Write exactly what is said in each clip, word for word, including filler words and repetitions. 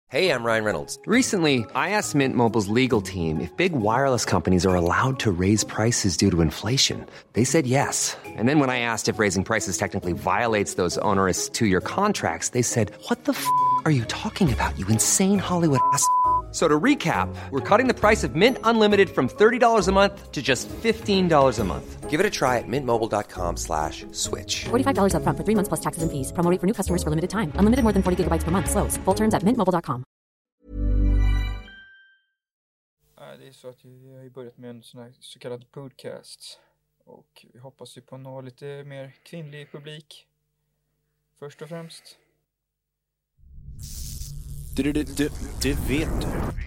Hey, I'm Ryan Reynolds. Recently, I asked Mint Mobile's legal team if big wireless companies are allowed to raise prices due to inflation. They said yes. And then when I asked if raising prices technically violates those onerous two-year contracts, they said, "What the f*** are you talking about, you insane Hollywood ass?" So to recap, we're cutting the price of Mint Unlimited from thirty dollars a month to just fifteen dollars a month. Give it a try at mintmobile.com slash switch. forty-five dollars up front for three months plus taxes and fees. Promo rate for new customers for limited time. Unlimited more than forty gigabytes per month. Slows full terms at mint mobile dot com. Det är så att vi har ju börjat med en sån här så kallad podcast. Och vi hoppas ju på att nå lite mer kvinnlig publik. Först och främst. Du, du, du, du vet du.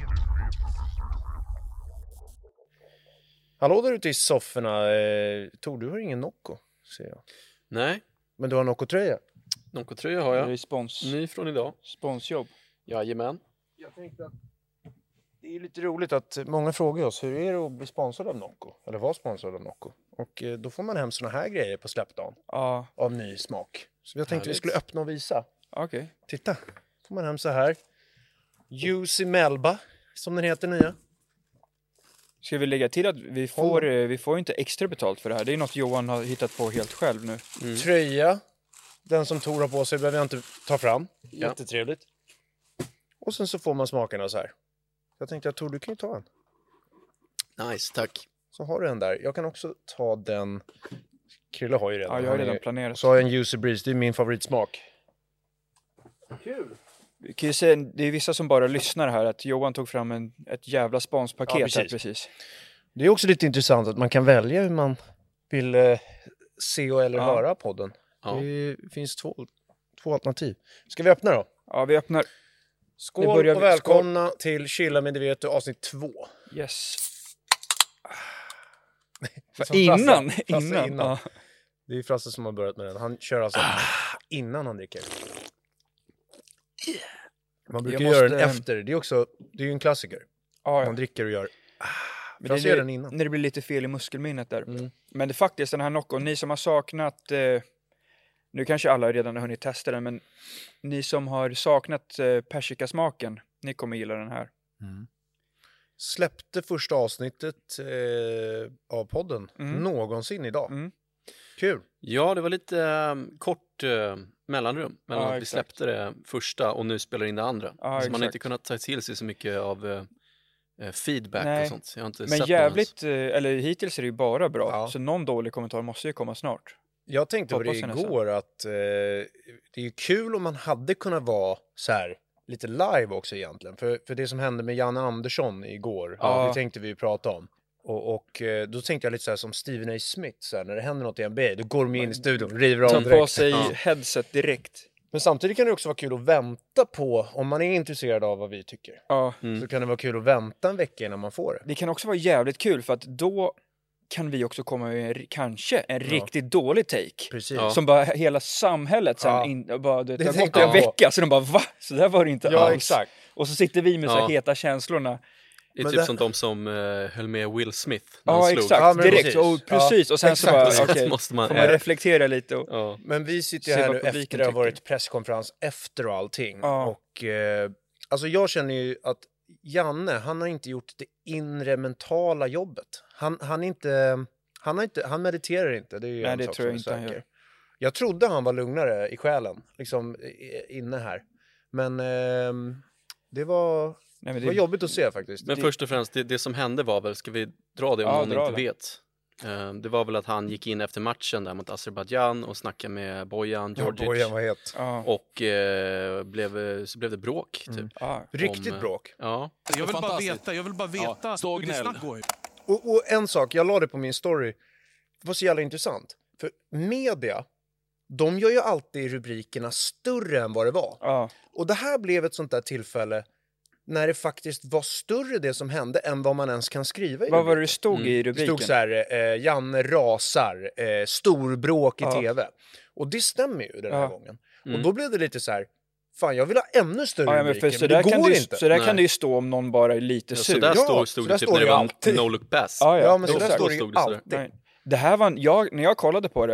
Hallå där ute i sofforna. Eh, Tor, du har ingen Nocco, ser jag. Nej. Men du har Nocco-tröja. Nocco-tröja har jag. Det är spons. Ny från idag. Sponsjobb. Jajamän. Jag tänkte att det är lite roligt att många frågar oss, hur är det att bli sponsrad av Nocco? Eller vara sponsrad av Nocco? Och eh, då får man hem såna här grejer på släppdagen. Ja. Av ny smak. Så jag tänkte Härligt. vi skulle öppna och visa. Okej. Okay. Titta. Får man hem så här. Juicy Melba, som den heter nya. Ska vi lägga till att vi får, vi får inte extra betalt för det här. Det är något Johan har hittat på helt själv nu. Mm. Tröja. Den som Tor har på sig behöver jag inte ta fram. Ja. Jättetrevligt. Och sen så får man smakerna så här. Jag tänkte att Tor, du kan ju ta en. Nice, tack. Så har du en där. Jag kan också ta den. Krille har ju redan. Ja, jag har redan planerat. Så har jag en Juicy Breeze. Det är min favoritsmak. Kul. Vi kan ju säga, det är vissa som bara lyssnar här, att Johan tog fram en, ett jävla sponspaket ja, precis. här precis. Det är också lite intressant att man kan välja hur man vill eh, se och eller ja. höra podden. Ja. Det finns två, två alternativ. Ska vi öppna då? Ja, vi öppnar. Skål och välkomna skål. till Chilla med det vet du, avsnitt två. Yes. innan, Frasse, Frasse innan. innan. Ja. Det är Frasse som har börjat med den. Han kör alltså ah. innan han dricker. Man brukar måste... göra den efter. Det är också, det är ju en klassiker. Ah, ja. Man dricker och gör ah, Men det är den innan. När det blir lite fel i muskelminnet där. Mm. Men det är faktiskt den här Nocco, ni som har saknat eh, nu kanske alla redan har hunnit testa den, men ni som har saknat eh, persikasmaken, ni kommer gilla den här. Mm. Släppte första avsnittet eh, av podden mm. någonsin idag. Mm. Kul. Ja, det var lite eh, kort eh, mellanrum mellan ja, att vi släppte det första och nu spelar in det andra. Ja, så man har inte kunnat ta till sig så mycket av eh, feedback Nej. och sånt. Jag har inte men sett jävligt, eh, eller hittills är det ju bara bra. Ja. Så någon dålig kommentar måste ju komma snart. Jag tänkte på det igår att eh, det är ju kul om man hade kunnat vara så här lite live också egentligen. För, för det som hände med Janne Andersson igår, ja. det tänkte vi ju prata om. Och, och då tänkte jag lite så här som Stephen A. Smith, så här, när det händer något i N B A, då går de in i studion, river av direkt. Ta på sig ja. headset direkt. Men samtidigt kan det också vara kul att vänta på, om man är intresserad av vad vi tycker. Ja. Mm. Så kan det vara kul att vänta en vecka innan man får det. Det kan också vara jävligt kul för att då kan vi också komma med en, kanske en ja. riktigt dålig take. Precis. Ja. Som bara hela samhället sen ja. in, bara, det, det det har gått en vecka så de bara, va? Så där var det inte ja, alls. Exakt. Och så sitter vi med ja. så heta känslorna. Det är men typ det... som de som uh, höll med Will Smith. Ja, exakt. Ja, direkt. Precis. Och, precis. Ja, och sen exakt. så bara, okay, måste man, får man reflektera lite. Och, ja. Men vi sitter här nu efter det har varit presskonferens efter och allting. Ja. Och eh, alltså jag känner ju att Janne, han har inte gjort det inre mentala jobbet. Han, han, inte, han, har inte, han mediterar inte. Det är ju Nej, en det sak tror jag inte han gör. Jag trodde han var lugnare i själen. Liksom inne här. Men eh, det var... Nej, men det var jobbigt att se faktiskt. Men det... först och främst, det, det som hände var väl, ska vi dra det om ja, någon inte det. vet. Uh, det var väl att han gick in efter matchen där mot Azerbaijan och snackade med Bojan Djordjic. Ja, Bojan var het. Ja. Och uh, blev, så blev det bråk typ. Mm. Ah. Riktigt om, bråk. Ja. Jag vill bara veta, jag vill bara veta ja, hur det snack går. Och, och en sak, jag la det på min story. Det var så jävla intressant. För media, de gör ju alltid rubrikerna större än vad det var. Ja. Och det här blev ett sånt där tillfälle när det faktiskt var större det som hände än vad man ens kan skriva i Vad var det stod mm. i rubriken? Det stod så här, eh, Janne rasar, eh, storbråk i ja. tv. Och det stämmer ju den här ja. gången. Mm. Och då blev det llite så här, fan jag vill ha ännu större ja, men rubriker, för, så men där det kan går du, inte. Så där Nej. kan det ju stå om någon bara är lite ja, sur. Så där ja, stod, stod så det där typ står när det det var alltid. no look pass. Ja, ja. ja men så exakt. där står det ju stod det alltid. Nej. Det här var, jag, när jag kollade på det,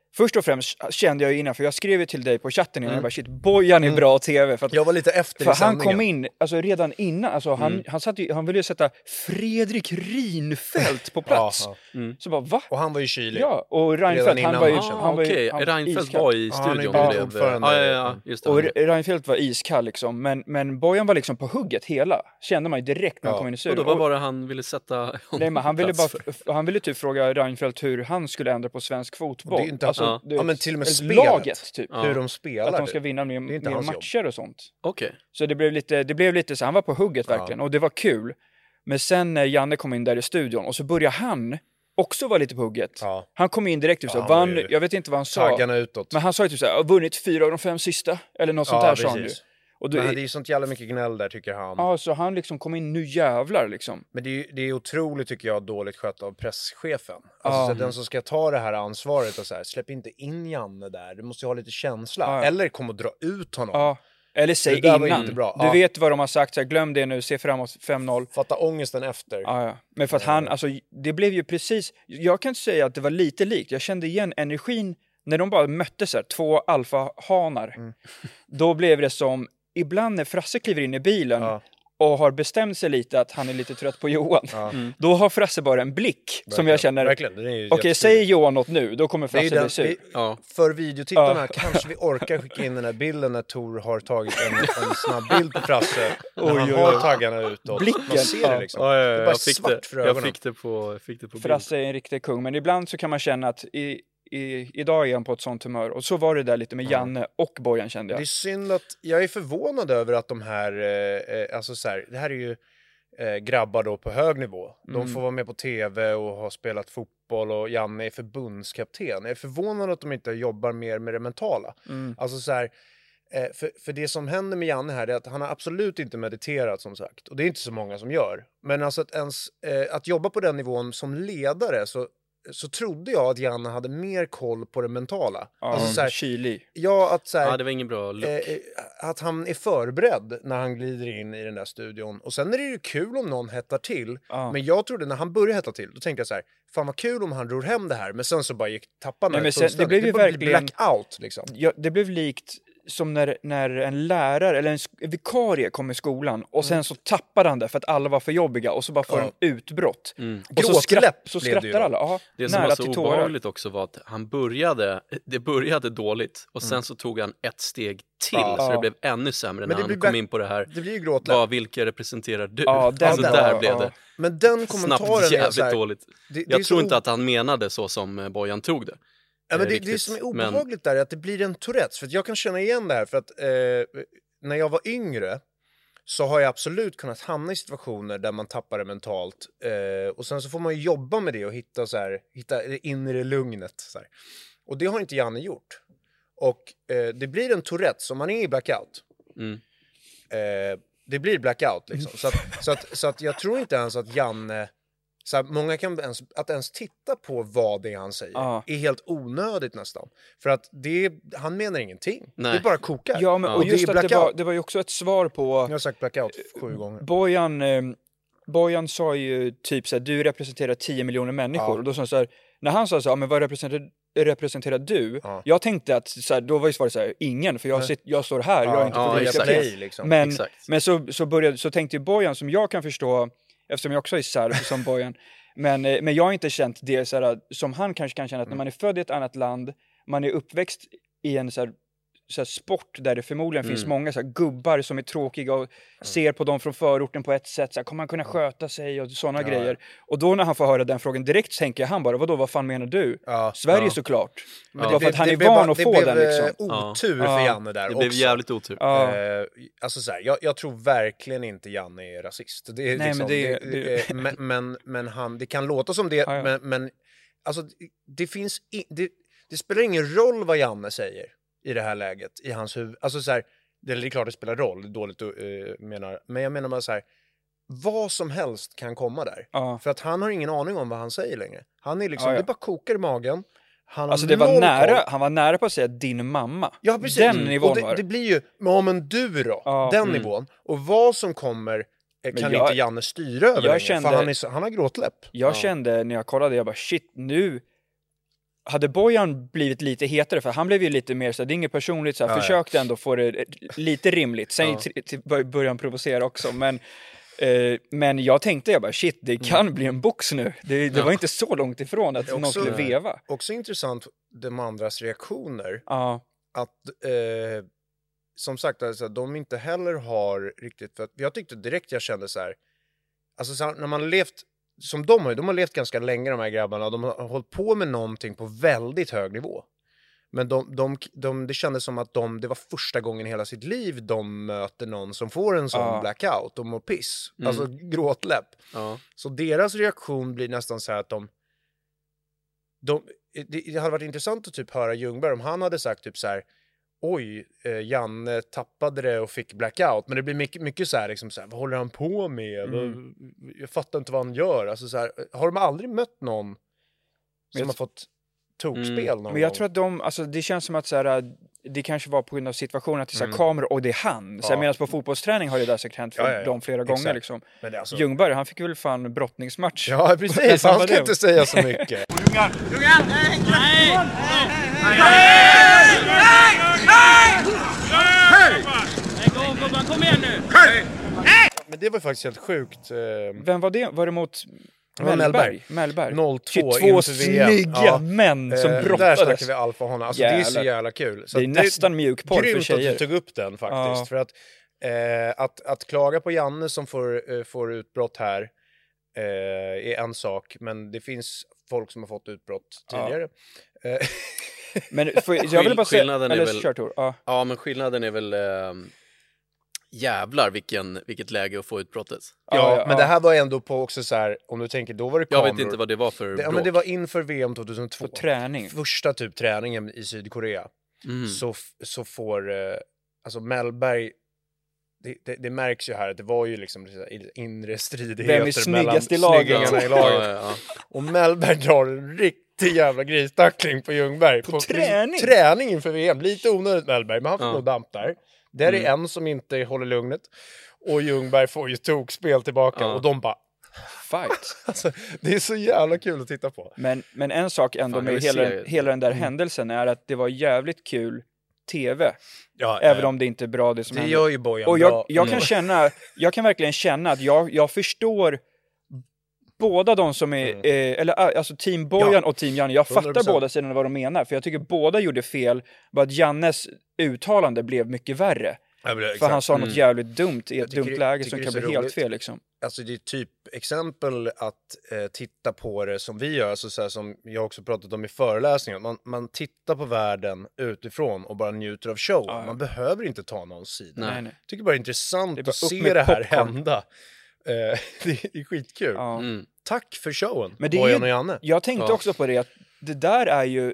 Först och främst kände jag innan, för jag skrev till dig på chatten innan, mm. jag bara shit, Bojan är bra tv. För att, jag var lite efter för i han kom in, alltså redan innan, alltså han, mm. han, satt ju, han ville ju sätta Fredrik Reinfeldt på plats. ja, ja. Mm. Så bara, va? Och han var ju kylig. Ja, och Reinfeldt, han var ju... Ah, han var ju okej, han, Reinfeldt iskall. var i studion. Ja, och blev, ja, ja, ja, just det. Och Reinfeldt var iskall liksom, men, men Bojan var liksom på hugget hela. Kände man ju direkt när han ja. kom in i studion. Och då, vad var det han ville sätta Nej, men han ville bara, han ville typ fråga Reinfeldt hur han skulle ändra på svensk fotboll. Det är inte, alltså, ja. det, ja, men till och med spelet. Laget, typ. Ja. Hur de spelar. Att de ska vinna mer, mer matcher jobb. och sånt. Okej. Okay. Så det blev lite, det blev lite så, han var på hugget verkligen. Ja. Och det var kul. Men sen när Janne kom in där i studion och så började han också vara lite på hugget. Ja. Han kom in direkt och så, ja, vann, ju... jag vet inte vad han sa. Taggarna utåt. Men han sa ju typ så här, har vunnit fyra av de fem sista. Eller något sånt ja, där sa han ju. Och då, men det är ju sånt jävla mycket gnäll där tycker han. Ja, så han liksom kom in, nu jävlar liksom. Men det är, det är otroligt tycker jag dåligt skött av presschefen. Alltså ja. så den som ska ta det här ansvaret och så här, släpp inte in Janne där. Du måste ju ha lite känsla. Ja. Eller kom och dra ut honom. Ja. Eller säg innan. Du ja. vet vad de har sagt, så här, glöm det nu, se framåt fem noll. Fatta ångesten efter. Ja, ja. Men för att han, alltså det blev ju precis, jag kan inte säga att det var lite likt. Jag kände igen energin när de bara möttes här, två alfahanar. Mm. Då blev det som, ibland när Frasse kliver in i bilen ja. och har bestämt sig lite att han är lite trött på Johan. Ja. Mm. Då har Frasse bara en blick verkligen. Som jag känner, okej, okay, säger Johan något nu, då kommer Frasse bli sur. Ja. För videotittarna ja. kanske vi orkar skicka in den här bilden när Tor har tagit en, en snabb bild på Frasse. När oj, han oj, oj. har taggarna utåt. Blicken. Man ser det liksom. Ja, ja, ja. Det är bara jag fick svart det. för ögonen. Jag fick det på, jag fick det på bild. Frasse är en riktig kung, men ibland så kan man känna att i I, idag är han på ett sånt humör. Och så var det där lite med Janne och Bojan kände jag. Det är synd att, jag är förvånad över att de här, eh, alltså så här, det här är ju eh, grabbar då på hög nivå. De mm. får vara med på tv och har spelat fotboll och Janne är förbundskapten. Jag är förvånad att de inte jobbar mer med det mentala. Mm. Alltså så här, eh, för, för det som händer med Janne här är att han har absolut inte mediterat som sagt. Och det är inte så många som gör. Men alltså att, ens, eh, att jobba på den nivån som ledare så så trodde jag att Janne hade mer koll på det mentala. Ja, alltså så här, kylig. Ja, att så här, ja, det var ingen bra look. Eh, att han är förberedd när han glider in i den där studion. Och sen är det ju kul om någon hettar till. Ja. Men jag trodde när han började hetta till, då tänkte jag så här, fan vad kul om han drog hem det här. Men sen så bara gick tappan där. Det blev ju verkligen blackout liksom. Ja, det blev likt som när, när en lärare eller en vikarie kom i skolan och sen mm. så tappade han det för att alla var för jobbiga och så bara får ja. en utbrott. Mm. Och så, skratt, så skrattar alla. Aha, det som var så obehagligt också var att han började, det började dåligt och sen mm. så tog han ett steg till ja. så det blev ännu sämre men när han kom in på det här. Det blir ju gråtläpp. Vad, vilka representerar du? Ja, den, alltså den, där ja, blev ja. det. Men den kommentaren snabbt jävligt är så här, dåligt. Det, det jag tror så... inte att han menade så som Bojan tog det. Ja, men det, det som är obehagligt men... där är att det blir en Tourettes. För att jag kan känna igen det här. För att eh, när jag var yngre så har jag absolut kunnat hamna i situationer där man tappar det mentalt. Eh, och sen så får man ju jobba med det och hitta, så här, hitta det inre lugnet. Så här. Och det har inte Janne gjort. Och eh, det blir en Tourettes om man är i blackout. Mm. Eh, det blir blackout liksom. Så, att, så, att, så att jag tror inte ens att Janne... Så här, många kan ens, att ens titta på vad det är han säger ah. är helt onödigt nästan. För att det, han menar ingenting. Nej. Det bara kokar. Ja, men, och, och just det att det var, det var ju också ett svar på... Jag har sagt blackout sju gånger. Bojan, eh, Bojan sa ju typ så här, du representerar tio miljoner människor. Ah. Och då sa han så här, när han sa så här, men vad representerar, representerar du? Ah. Jag tänkte att så här, då var ju svaret så här, ingen. För jag, sitt, jag står här, ah. jag är inte ah, politisk play, liksom. Men, men så, så, började, så tänkte ju Bojan, som jag kan förstå... Eftersom jag också är serb som Bojan. Men, men jag har inte känt det så här, som han kanske kan känna. Att när man är född i ett annat land. Man är uppväxt i en så här, så här sport där det förmodligen mm. finns många så här, gubbar som är tråkiga. Och mm. ser på dem från förorten på ett sätt. Så här, kommer man kunna sköta sig och sådana ja. grejer. Och då när han får höra den frågan direkt tänker han bara. Vadå, vad fan menar du? Ja. Sverige ja. såklart. Men det, ja. för att han är van bara, att få den liksom. Det blev otur ja. för Janne där Det också. blev jävligt otur. Ja. Eh, alltså så här, jag, jag tror verkligen inte Janne är rasist. Det är, Nej, liksom, men, det, det, det, men, men, men han, det kan låta som det. Ja, ja. Men, men alltså, det finns i, det, det spelar ingen roll vad Janne säger i det här läget, i hans huvud. Alltså så här, det är klart det spelar roll, det är dåligt uh, menar. Men jag menar bara så här, vad som helst kan komma där. Ja. För att han har ingen aning om vad han säger längre. Han är liksom, ja, ja. det bara kokar i magen. Han alltså det var nära, han var nära på att säga din mamma. Ja, precis. Den nivån och det, var det blir ju, ja men du då, ja. den mm. nivån. Och vad som kommer kan jag, inte Janne styra över längre, kände, för han, är, han har gråtläpp. Jag ja. kände när jag kollade, jag bara shit, nu hade Bojan blivit lite hetare, för han blev ju lite mer så här, det är inget personligt så här, ja, försökte ja. ändå få det lite rimligt. Sen ja. till, till början provocera också, men eh, men jag tänkte jag bara shit, det kan mm. bli en box nu. Det, det ja. var inte så långt ifrån att någon skulle veva. Också intressant de andras reaktioner. Ja. Att eh, som sagt, alltså, de inte heller har riktigt, för att jag tyckte direkt jag kände så här, alltså så här, när man levt som de har, de har levt ganska länge de här grabbarna, de har hållit på med någonting på väldigt hög nivå. Men de, de, de, det kändes som att de, det var första gången i hela sitt liv de möter någon som får en sån ja. blackout, de mår piss, mm. alltså gråtläpp. Ja. Så deras reaktion blir nästan så här att de, de det, det hade varit intressant att typ höra Ljungberg om han hade sagt typ så här, oj, eh, Janne tappade det och fick blackout. Men det blir mycket, mycket så här, liksom så här, vad håller han på med? Mm. Jag fattar inte vad han gör. Alltså så här, har de aldrig mött någon som jag har fått tokspel mm. någon Men jag gång? tror att de, alltså det känns som att så här, det kanske var på grund av situationen att det är så här, mm. kameror och det är han. Så ja. Medan på fotbollsträning har det där säkert hänt för ja, ja, ja. dem flera Exakt. gånger liksom. Men det alltså... Ljungberg, han fick väl fan brottningsmatch. Ja, precis. Han ska inte säga så mycket. Ljungar! Ljungar! Nej! Nej! Nej! Kom igen nu! Men det var faktiskt helt sjukt. Vem var det? Var det mot Mellberg? Mellberg. Mellberg. noll två tjugotvå snygga ja. män som eh, brottades. Där snackar vi alfa honom. Alltså jävlar. Det är så jävla kul. Så det är det nästan mjukporr för tjejer. Grymt att du tog upp den faktiskt. Ja. För att, eh, att, att klaga på Janne som får, eh, får utbrott här eh, är en sak. Men det finns folk som har fått utbrott tidigare. Ja. Eh, men för, jag vill bara säga, skillnaden eller är väl, körtor, ja. ja men skillnaden är väl äh, jävlar vilken, vilket läge att få utbrottet. Ja, ja, ja men det här var ändå på också så här, om du tänker, då var det kameror. Jag vet inte vad det var för det, ja, men det var inför V M tjugohundratvå. För träning. Första typ träningen i Sydkorea. Mm. Så, så får, eh, alltså Mellberg, det, det, det märks ju här att det var ju liksom inre stridigheter mellan snyggingarna i laget. Ja, ja, ja. Och Mellberg drar en riktig jävla gristackling på Ljungberg. På, på träning? Träning inför V M. Lite onödigt Mellberg, men han får ja. nog damp där. Där mm. är en som inte håller lugnet. Och Ljungberg får ju tokspel tillbaka. Ja. Och de bara... Fight. Alltså, det är så jävla kul att titta på. Men, men en sak ändå Fan, med hela, hela den där mm. händelsen är att det var jävligt kul tv. Ja, även äh, om det inte är bra det som det händer. Gör ju Bojan och jag, bra. jag kan mm. känna, jag kan verkligen känna att jag, jag förstår båda de som är, mm. eh, eller alltså team Bojan ja. och team Janne. Jag fattar hundra procent. Båda sidorna vad de menar. För jag tycker båda gjorde fel. Bara att Jannes uttalande blev mycket värre. Ja, för exakt. Han sa något mm. jävligt dumt i ett dumt läge som kan bli roligt. Helt fel liksom. Alltså det är typ exempel att eh, titta på det som vi gör, alltså så här, som jag också pratat om i föreläsningen. Man, man tittar på världen utifrån och bara njuter av show. Ja. Man behöver inte ta någon sida. Nej, nej. Jag tycker bara det är intressant det är bara att se det här popcorn. hända. Eh, det är skitkul. Ja. Mm. Tack för showen, men det är Bojan ju, och Janne. Jag tänkte ja. också på det, att det där är ju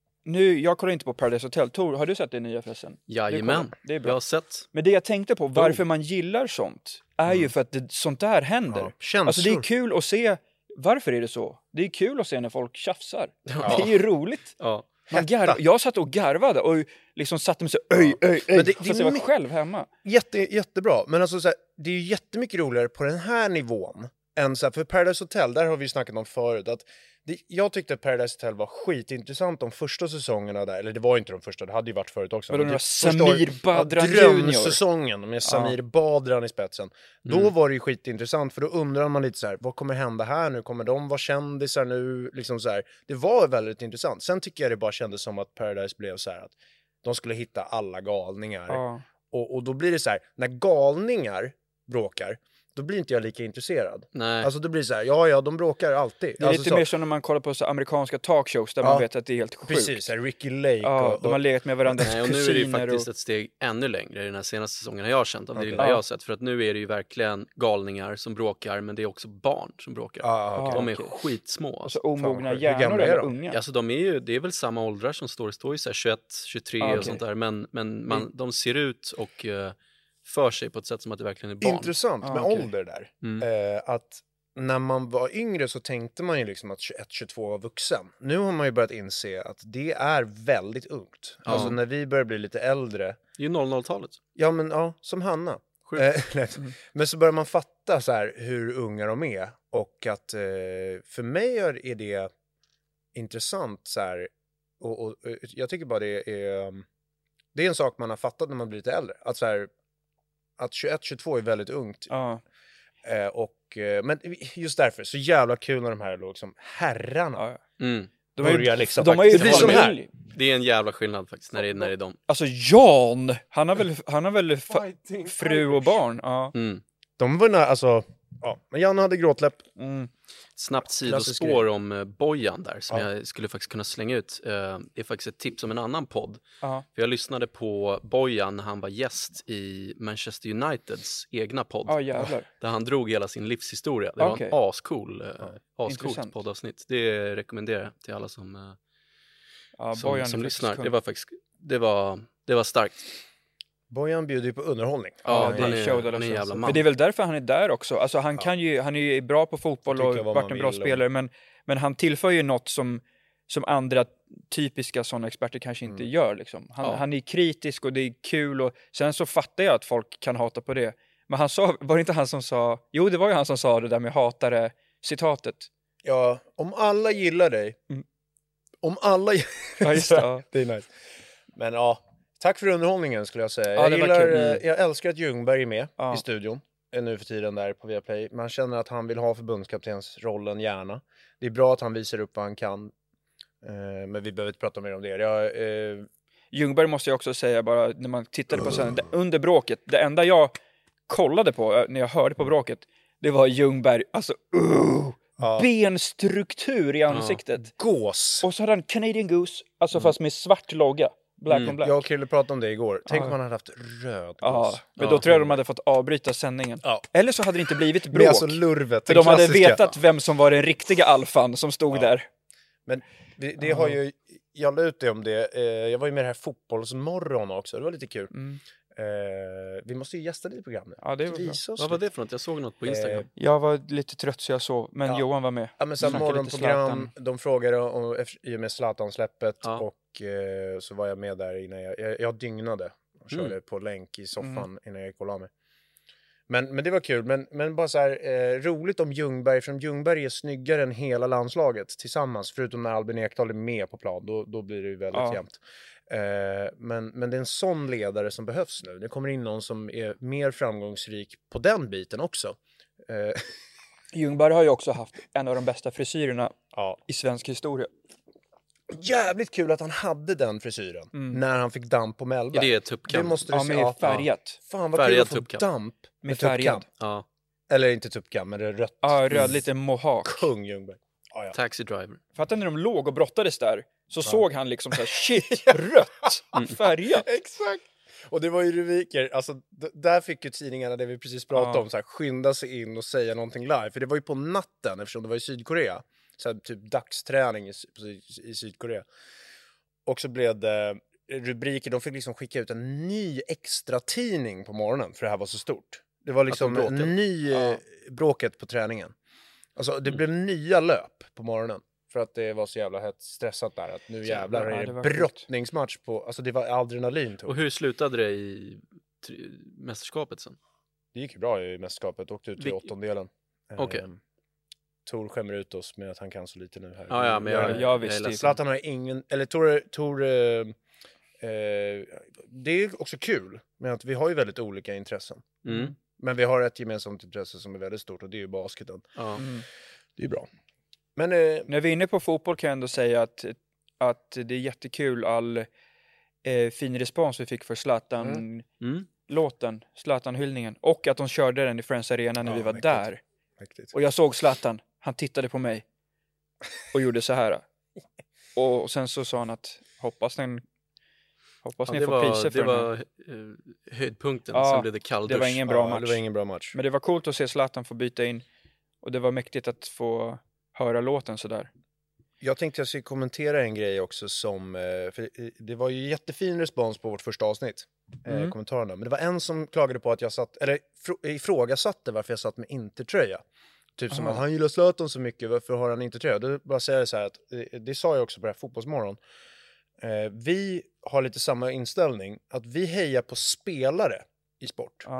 nu, jag kollar inte på Paradise Hotel. Tor, har du sett det nya förresten? Jajamän, det är bra. Jag har sett. Men det jag tänkte på, varför man gillar sånt är mm. ju för att det, sånt där händer. Ja, alltså det är kul att se, varför är det så? Det är kul att se när folk tjafsar. Ja. Det är ju roligt. Ja. Man garv, jag satt och garvade och liksom satte mig så öj, öj, öj. Men det, det, det var my- själv hemma. Jätte, jättebra, men alltså så här, det är ju jättemycket roligare på den här nivån än så här, för Paradise Hotel, där har vi snackat om förut att det, jag tyckte att Paradise Hotel var skitintressant de första säsongerna där. Eller det var inte de första, det hade ju varit förut också. Men det var Samir Badran Junior. Drömsäsongen med Samir ja. Badran i spetsen. Då mm. var det ju skitintressant, för då undrar man lite så här, vad kommer hända här nu? Kommer de vara kändisar nu? Liksom så här. Det var väldigt intressant. Sen tycker jag det bara kändes som att Paradise blev så här att de skulle hitta alla galningar. Ja. Och, och då blir det så här, när galningar bråkar, då blir inte jag lika intresserad. Nej. Alltså det blir så här, ja ja, de bråkar alltid. Det är alltså, lite så. mer som när man kollar på så amerikanska talkshows där ja. man vet att det är helt sjukt. Precis, här, Ricky Lake. Ja, och, de har legat med varandras Nej, och kusiner. Nu är det ju faktiskt och... ett steg ännu längre i den här senaste säsongen har jag känt av det okay. lilla ja. jag har sett. För att nu är det ju verkligen galningar som bråkar, men det är också barn som bråkar. Ah, okay. De är okay. skitsmå. Alltså omogna hjärnor eller unga. Alltså de är ju, det är väl samma åldrar som står, står ju så här tjugoett, tjugotre ah, okay. och sånt där. Men, men man, mm. de ser ut och... Uh, för sig på ett sätt som att det verkligen är barn. Intressant med ah, okay. ålder där. Mm. Eh, att när man var yngre så tänkte man ju liksom att tjugoett tjugotvå var vuxen. Nu har man ju börjat inse att det är väldigt ungt. Ja. Alltså när vi börjar bli lite äldre. Det är ju noll noll-talet. Ja, men ja, som Hanna. Eh, mm. Men så börjar man fatta så här hur unga de är. Och att eh, för mig är det intressant så här, och, och jag tycker bara det är det är en sak man har fattat när man blir lite äldre. Att så här, att tjugoett tjugotvå är väldigt ungt. Ja. Eh, och, eh, men just därför, så jävla kul när de här liksom, herrarna Ja. Mm. De är, börjar liksom de har ju det blir som här. Det är en jävla skillnad faktiskt när det, när det är dem. Alltså Jan, han har väl, han har väl fa- fru och barn. Ja. Mm. De var nära, alltså, ja, men Janne hade gråtläpp. Mm. Snabbt sidospår om uh, Bojan där som ja. jag skulle faktiskt kunna slänga ut. Uh, är faktiskt ett tips om en annan podd. Aha. För jag lyssnade på Bojan när han var gäst i Manchester Uniteds egna podd. Ja, jävlar. Där han drog hela sin livshistoria. Det Okay. var en ascool, uh, ja. ascoolt poddavsnitt. Det rekommenderar jag till alla som, uh, ja, som, som lyssnar. Det var faktiskt, det var, det var starkt. Bojan bjuder ju på underhållning. Ja, det han är, är, show, han är en jävla man. Men det är väl därför han är där också. Alltså han, kan ju, han är ju bra på fotboll och varit en bra spelare. Men, men han tillför ju något som, som andra typiska sådana experter kanske inte mm. gör. Liksom. Han, ja. han är kritisk och det är kul. Och sen så fattar jag att folk kan hata på det. Men han sa, var det inte han som sa... Jo, det var ju han som sa det där med hatare citatet. Ja, om alla gillar dig. Mm. Om alla... ja, just det. Ja. Det är nice. Men ja... Tack för underhållningen skulle jag säga. Ja, jag, det gillar, var kul. jag älskar att Ljungberg är med ja. i studion. Nu för tiden där på Viaplay. Man känner att han vill ha förbundskaptensrollen gärna. Det är bra att han visar upp vad han kan. Eh, men vi behöver inte prata mer om det. Jag, eh... Ljungberg måste jag också säga bara när man tittade på sen under bråket. Det enda jag kollade på när jag hörde på bråket. Det var Ljungberg. Alltså uh, ja. benstruktur i ansiktet. Ja. Gås. Och så hade han Canadian Goose. Alltså mm. fast med svart logga. Black mm. on black. Jag och Krille pratade om det igår. Tänk om man hade haft röd ja, men ja. då tror jag de hade fått avbryta sändningen. Ja. Eller så hade det inte blivit bråk. Alltså lurvet, för de hade vetat vem som var den riktiga alfan som stod ja. där. Men det, det har ju... Jag la ut det om det. Jag var ju med det här fotbollsmorgon också. Det var lite kul. Mm. Eh, vi måste ju gästa dig i programmet. Ja, det var bra. Vad var det för något? Jag såg något på Instagram. Eh, jag var lite trött så jag sov. Men ja. Johan var med. Ja, men sen morgonprogram. De frågade om, i och med Zlatan-släppet. Ja. Och eh, så var jag med där innan jag... Jag, jag dygnade. Och körde mm. på länk i soffan mm. innan jag gick och la mig. Men, men det var kul. Men, men bara så här, eh, roligt om Ljungberg. För om Ljungberg är snyggare än hela landslaget tillsammans. Förutom när Albin Ekdal är med på plan. Då, då blir det ju väldigt ja. jämnt. Eh, men, men det är en sån ledare som behövs nu. Det kommer in någon som är mer framgångsrik på den biten också. Eh. Ljungberg har ju också haft en av de bästa frisyrerna ja. i svensk historia. Jävligt kul att han hade den frisyren mm. när han fick damp på Mellberg. Det är tuppkam. Det måste du ja, se. med färgat. Fan vad kul att få damp med, med tuppkam. Ja. Eller inte tuppkam, men det är rött. Ja, röd, lite mohawk. Kung Ljungberg. Ah, ja. Taxi driver. Fattar när de låg och brottades där så ja. såg han liksom så här, shit, rött, mm. färgat. Exakt. Och det var ju rubriker, alltså d- där fick ju tidningarna det vi precis pratade ja. om, så här, skynda sig in och säga någonting live. För det var ju på natten eftersom det var i Sydkorea. Så här, typ dagsträning i, i, i Sydkorea. Och så blev det rubriker, de fick liksom skicka ut en ny extra tidning på morgonen för det här var så stort. Det var liksom en ny ja. bråket på träningen. Alltså det blev mm. nya löp på morgonen. För att det var så jävla hett stressat där. Att nu jävlar är det, ja, det brottningsmatch på... Alltså det var adrenalin. Tog. Och hur slutade det i tri- mästerskapet sen? Det gick ju bra i mästerskapet. Åkte ut i Vil- åttondelen. Okej. Okay. Um, Tor skämmer ut oss med att han kan så lite nu här. Ja, ja, men jag, jag, jag visste så att han har ingen... Eller Tor... Tor uh, uh, det är också kul. Men att vi har ju väldigt olika intressen. Mm. Men vi har ett gemensamt intresse som är väldigt stort. Och det är ju basketen. Ja. Mm. Det är bra. Men, eh, när vi är inne på fotboll kan jag ändå säga att, att det är jättekul all eh, fin respons vi fick för Zlatan-låten, mm. Zlatan-hyllningen. Och att de körde den i Friends Arena när ja, vi var mäktigt. där. Mäktigt. Och jag såg Zlatan, han tittade på mig och gjorde så här. Och sen så sa han att hoppas den hoppas ja, ni får var, priser för det den. Det var uh, höjdpunkten, ja, sen blev det kalldusch. Det var ingen bra ja, match. Det var ingen bra match. Men det var coolt att se Zlatan få byta in. Och det var mäktigt att få höra låten sådär. Jag tänkte jag skulle kommentera en grej också som... För det var ju jättefin respons på vårt första avsnitt. Mm. Eh, kommentarerna. Men det var en som klagade på att jag satt... Eller ifrågasatte varför jag satt med intertröja. Typ som Aha. att han gillar Zlatan så mycket. Varför har han intertröja? Då bara säger jag så här att... Det sa jag också på det här fotbollsmorgon. Eh, vi har lite samma inställning. Att vi hejar på spelare i sport. Ja.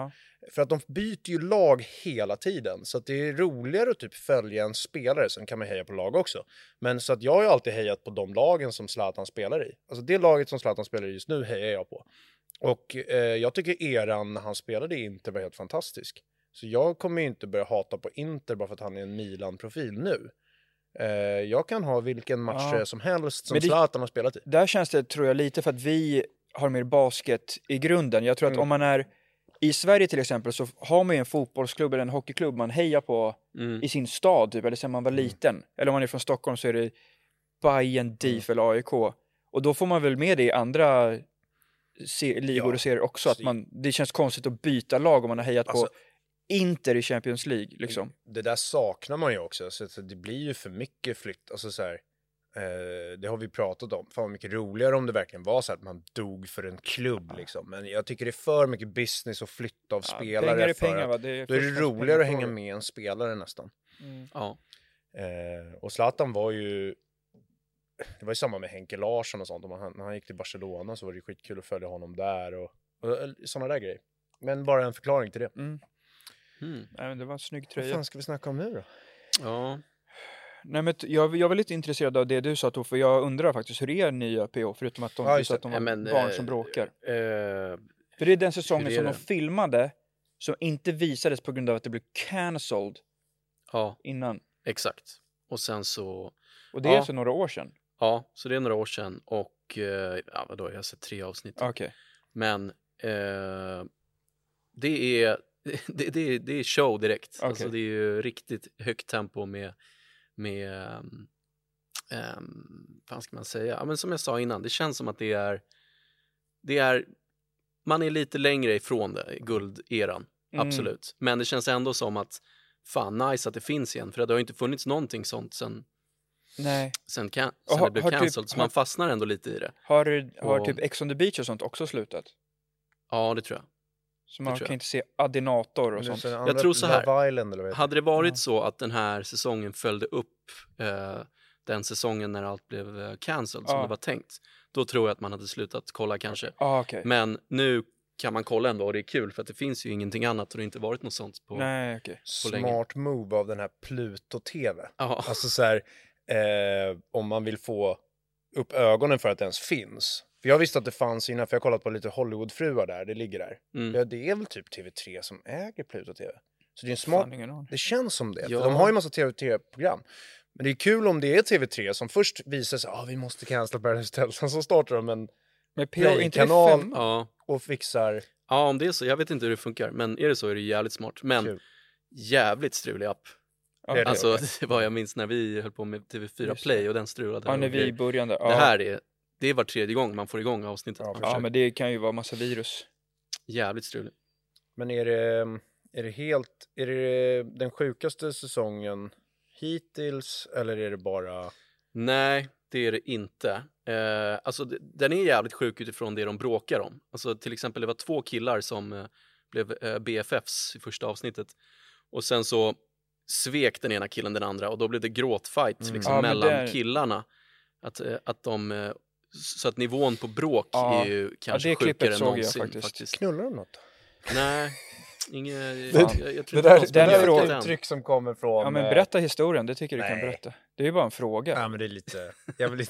För att de byter ju lag hela tiden. Så att det är roligare att typ följa en spelare. Sen kan man heja på lag också. Men så att jag har ju alltid hejat på de lagen som Zlatan spelar i. Alltså det laget som Zlatan spelar i just nu hejar jag på. Och eh, jag tycker eran när han spelade i Inter var helt fantastisk. Så jag kommer ju inte börja hata på Inter bara för att han är en Milan-profil nu. Eh, jag kan ha vilken match ja. som helst som det, Zlatan har spelat i. Där känns det, tror jag, lite för att vi har mer basket i grunden. Jag tror att mm. om man är i Sverige till exempel så har man ju en fotbollsklubb eller en hockeyklubb man hejar på mm. i sin stad typ, eller sen man var liten. Mm. Eller om man är från Stockholm så är det Bayern, D I F mm. eller A I K. Och då får man väl med det i andra se- ligor ja. och serier också. Att man, det känns konstigt att byta lag om man har hejat alltså, på Inter i Champions League. Liksom. Det där saknar man ju också. Så det blir ju för mycket flytt. Alltså så här, eh, det har vi pratat om. Fan vad mycket roligare om det verkligen var så att man dog för en klubb. Liksom. Men jag tycker det är för mycket business och flytt av ja, spelare. Pengar är pengar, va? Det är då är det roligare att hänga med en spelare nästan. Mm. Ja. Eh, och Zlatan var ju... Det var ju samma med Henke Larsson och sånt. Om han, när han gick till Barcelona så var det skitkul att följa honom där. Och, och sådana där grejer. Men bara en förklaring till det. Mm. Mm. Nej, men det var en snygg tröja. Vad fan ska vi snacka om nu då? Ja. Nej, men jag, jag var lite intresserad av det du sa, för jag undrar faktiskt hur är nya P O förutom att de, ja, att de var ja, men, barn som bråkar. Eh, för det är den säsongen är som de filmade som inte visades på grund av att det blev cancelled ja, innan. Exakt. Och sen så... Och det är ja. alltså några år sedan? Ja, så det är några år sedan och ja, vadå, jag har sett tre avsnitt. Okay. Men eh, det är det, det, det är show direkt. Okay. Alltså det är ju riktigt högt tempo med med um, um, vad ska man säga? Ja, men som jag sa innan, det känns som att det är det är man är lite längre ifrån det, gulderan. Mm. Absolut. Men det känns ändå som att fan nice att det finns igen, för det har ju inte funnits någonting sånt sen Nej. Sen, kan, sen har, det blev cancelled, typ, så man fastnar ändå lite i det. Har, har och, typ Ex on the Beach och sånt också slutat? Ja, det tror jag. Så man kan inte se Adinator och sånt. Jag tror så här, Island, hade det varit ja. så att den här säsongen följde upp eh, den säsongen när allt blev eh, cancelled ja. som det var tänkt, då tror jag att man hade slutat kolla kanske. Ah, okay. Men nu kan man kolla ändå och det är kul för att det finns ju ingenting annat och det har inte varit något sånt på, Nej, okay. på Smart länge. move av den här Pluto-T V. Ja. Alltså så här, eh, om man vill få upp ögonen för att det ens finns. För jag visste att det fanns innan, för jag har kollat på lite Hollywoodfruar där, det ligger där. Mm. Ja, det är väl typ T V tre som äger Pluto T V. Så det är en smart, det känns som det. Ja. För de har ju en massa T V tre-program. Men det är kul om det är T V tre som först visar sig, ah, vi måste cancella Paradise Hotel. Sen så startar de en play-kanal ja. och fixar... Ja, om det är så, jag vet inte hur det funkar. Men är det så är det jävligt smart. Men kul. Jävligt strulig app. Okay. Alltså, okay. det var jag minns när vi höll på med T V fyra Play och den strulade. Ja, när vi började. Ja. Det här är, det är var tredje gång man får igång avsnittet. Ja, ja, men det kan ju vara massa virus. Jävligt strulig. Men är det, är det helt, är det den sjukaste säsongen hittills eller är det bara... Nej, det är det inte. Eh, alltså, det, den är jävligt sjuk utifrån det de bråkar om. Alltså, till exempel, det var två killar som eh, blev eh, B F Fs i första avsnittet. Och sen så svek den ena killen den andra och då blev det gråtfight mm. liksom, ja, mellan det... killarna. Att, eh, att de... Eh, så att nivån på bråk ja. är ju kanske ja, sjukare än någonsin. Jag faktiskt. faktiskt. Knullar de något? Nej. Inget, det, jag, jag tror det där, det där är ett uttryck som kommer från... Ja, men berätta historien, det tycker nej. du kan berätta. Det är ju bara en fråga. Ja, men det är lite... Jag vill lite...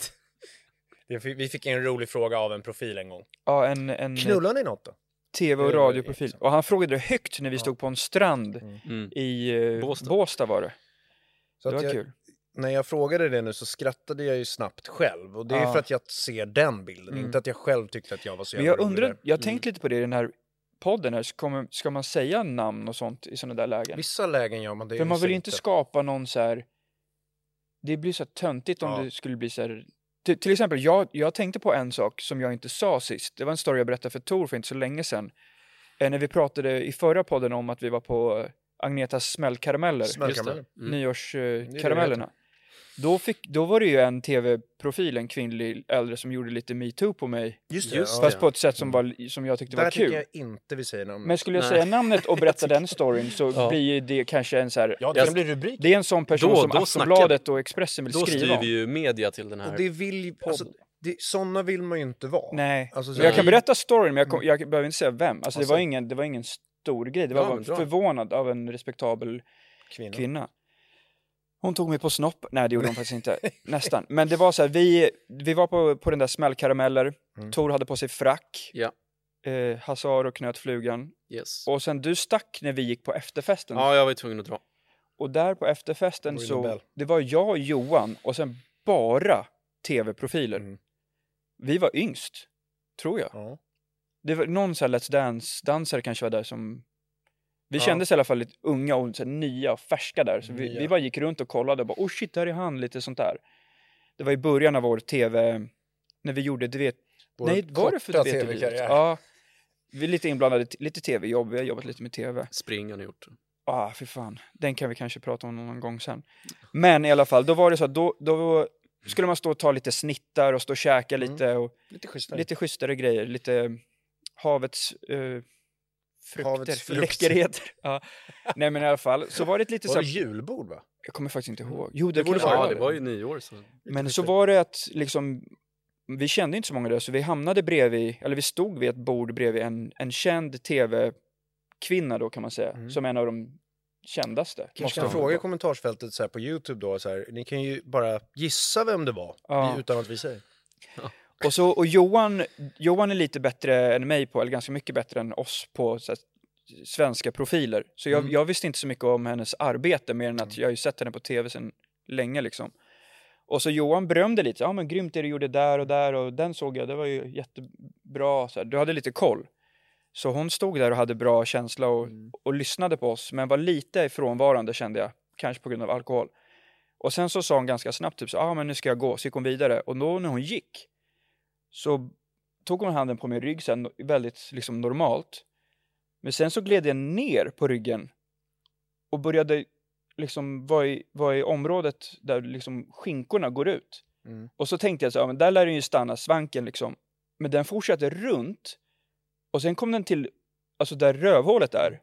Vi fick en rolig fråga av en profil en gång. Ja, en... en knullar ni något då? T V- och radioprofil. Och han frågade det högt när vi ja. stod på en strand mm. i uh, Båstad. Båstad var det. Så det var jag, kul. När jag frågade det nu så skrattade jag ju snabbt själv. Och det är ja. för att jag ser den bilden. Mm. Inte att jag själv tyckte att jag var så jävla men jag undrar, rolig. Jag har tänkt mm. lite på det i den här podden här. Ska, ska man säga namn och sånt i sådana där lägen? Vissa lägen gör man det. För man vill ju inte skapa någon så här... Det blir så töntigt om ja. det skulle bli så här... Till, till exempel, jag, jag tänkte på en sak som jag inte sa sist. Det var en story jag berättade för Tor för inte så länge sedan. Eh, när vi pratade i förra podden om att vi var på Agnetas smällkarameller. Smällkarameller. Mm. Nyårskaramellerna. Eh, Då, fick, då var det ju en tv-profil, en kvinnlig äldre som gjorde lite MeToo på mig. Just det. Just, fast ja. på ett sätt som, var, som jag tyckte där var kul. Där tycker jag inte vi säger namnet. Men skulle jag Nej. säga namnet och berätta den storyn så ja. blir det kanske en så här... Ja, det kan bli rubrik. Det är en sån person då, som då Aftonbladet och Expressen vill då skriva om. Då skriver ju media till den här. Och det vill alltså, det, såna vill man ju inte vara. Nej, alltså, så jag kan berätta storyn men jag, kom, jag behöver inte säga vem. Alltså, alltså. Det, var ingen, det var ingen stor grej. Det var Ja, ja, förvånad av en respektabel kvinna. kvinna. Hon tog mig på snopp. Nej, det gjorde hon faktiskt inte. Nästan. Men det var så här, vi, vi var på, på den där smällkarameller. Mm. Tor hade på sig frack. Ja. Eh, Hazar och knöt flugan. Yes. Och sen du stack när vi gick på efterfesten. Ja, jag var tvungen att dra. Och där på efterfesten det så, det var jag och Johan och sen bara tv-profiler. Mm. Vi var yngst, tror jag. Ja. Det var någon så här Let's Dance-dansare kanske var där som... Vi ja. kändes i alla fall lite unga och så här, nya och färska där. Så vi, vi bara gick runt och kollade och bara, oh shit, där är han, lite sånt där. Det var i början av vår tv, när vi gjorde, du vet... Vår nej, var det för tv-karriär? Ja, vi är lite inblandade, lite tv-jobb, vi har jobbat lite med tv. Spring har ni gjort. Ah, för fan. Den kan vi kanske prata om någon gång sen. Men i alla fall, då var det så att då, då skulle man stå och ta lite snittar och stå och käka mm. lite och lite schysstare. lite schysstare grejer, lite havets uh, frukter, läckerheter. Ja. Nej, men i alla fall så var det lite var så det julbord, va? Jag kommer faktiskt inte ihåg. Jo, det, det var ja, det var ju nyår så. Men så var det att liksom vi kände inte så många där, så vi hamnade bredvid, eller vi stod vid ett bord bredvid en en känd tv-kvinna då, kan man säga, mm. som en av de kändaste. Måste jag fråga i kommentarsfältet så här på YouTube då, så här, ni kan ju bara gissa vem det var ja. utan att vi säger. Ja. Och så och Johan Johan är lite bättre än mig på, eller ganska mycket bättre än oss på så här, svenska profiler. Så jag, mm. jag visste inte så mycket om hennes arbete, mer än att mm. jag har ju sett henne på tv sedan länge liksom. Och så Johan berömde lite, ja men grymt det du gjorde där och där och den såg jag, det var ju jättebra så här. Du hade lite koll. Så hon stod där och hade bra känsla och, mm. och lyssnade på oss, men var lite frånvarande, kände jag, kanske på grund av alkohol. Och sen så sa hon ganska snabbt typ så, ja ah, men nu ska jag gå, så gick hon vidare. Och då när hon gick så tog hon handen på min rygg sen, väldigt liksom normalt. Men sen så gled jag ner på ryggen och började liksom vara i, var i området där liksom skinkorna går ut. Mm. Och så tänkte jag så, ja men där lär den ju stanna, svanken liksom. Men den fortsatte runt. Och sen kom den till, alltså där rövhålet är.